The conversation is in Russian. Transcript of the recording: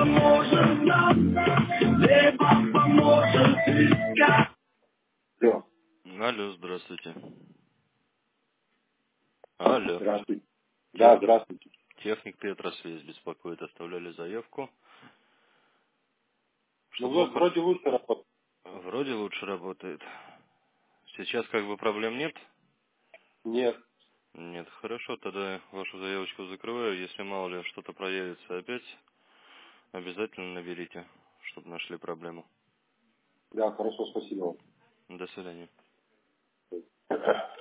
поможет нам, небо поможет искать. Алло. Алло, здравствуйте. Алло. Здравствуйте. Да, Техник, здравствуйте. техник Петросвязь беспокоит, оставляли заявку. Ну Что вот плохо? вроде лучше работает. Вроде лучше работает. Сейчас как бы проблем нет? Нет. Нет, хорошо, тогда вашу заявочку закрываю. Если мало ли что-то проявится опять, обязательно наберите, чтобы нашли проблему. Да, хорошо, спасибо До свидания. вам.